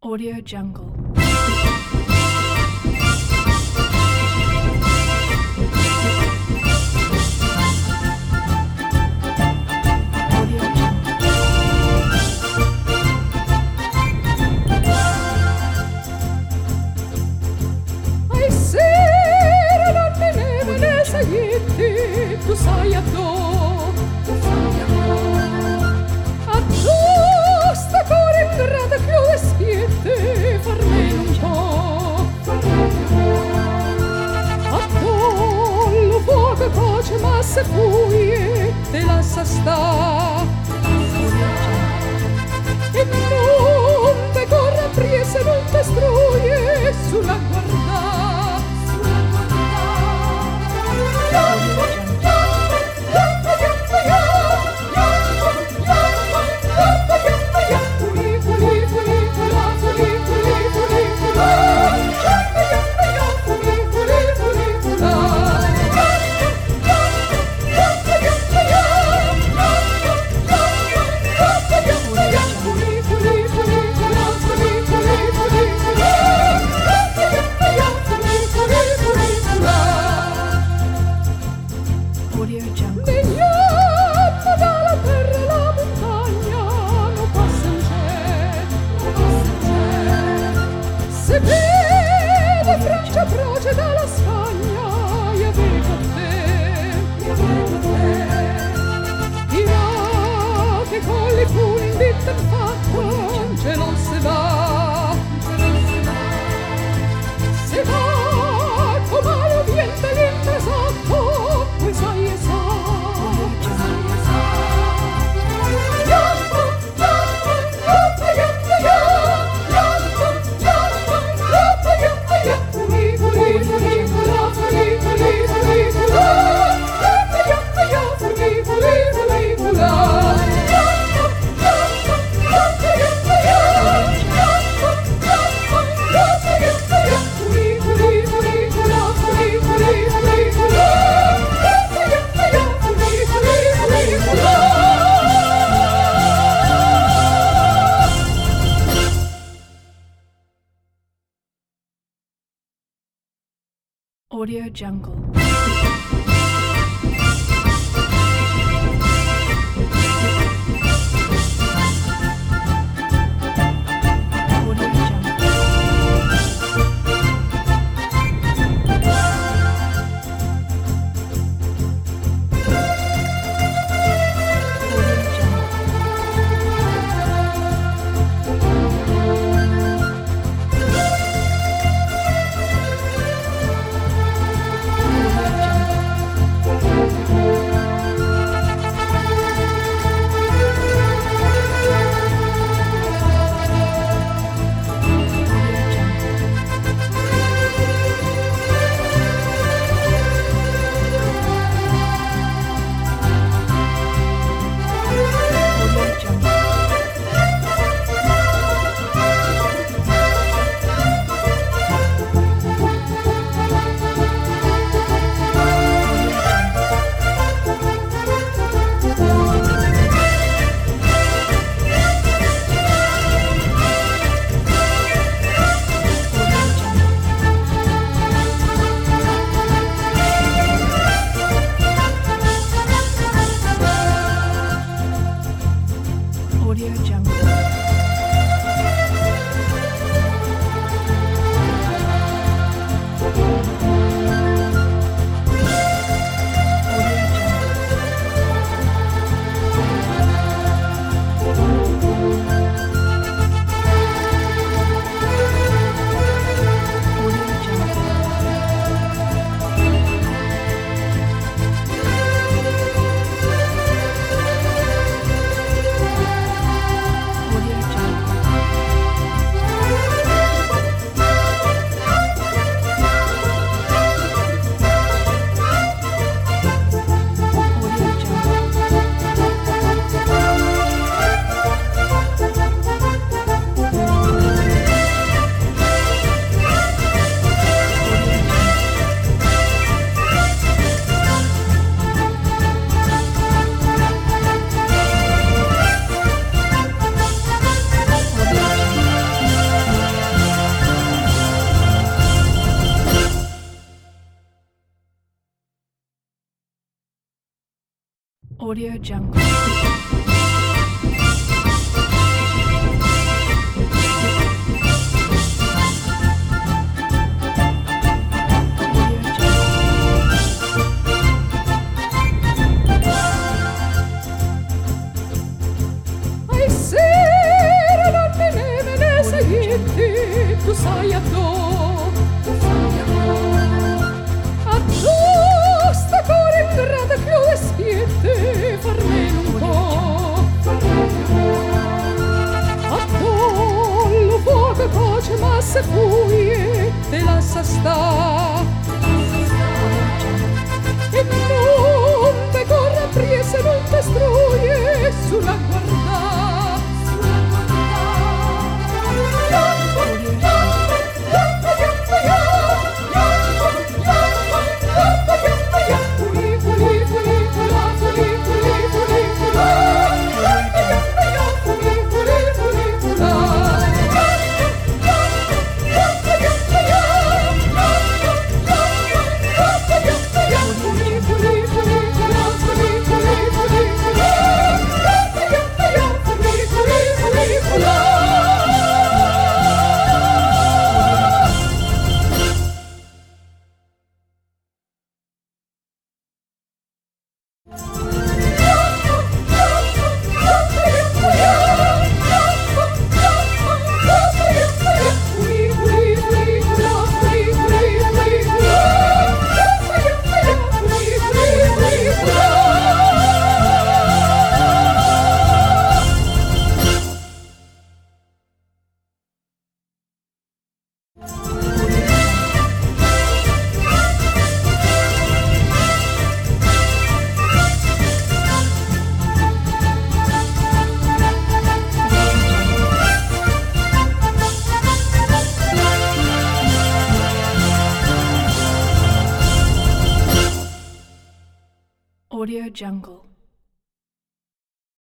Audio Jungle. Ai sera non me ne saietti, tu sai a sta core in grada che ho spiette, farmelo un po'. A lo fuoco e pace, ma se fuie, te la sa sta. E non te corra priese, non te struie, sulla guarda. Croce dalla Spagna, io vedo te. Dirà che con le fundi t'è fatto, ce non se va. Se va, come lo viente l'impresato, poi sai e sa. Audio Jungle. Audio Jungle. Ai sera donne me ne sai tu sai a do, tu sai a do. A tu sta core in grada più e spiette farmelo un po', a tu lo fuoco e pace ma se fuie te la sa sta. E non te corra priese, non te struie sulla guarda. Audio Jungle.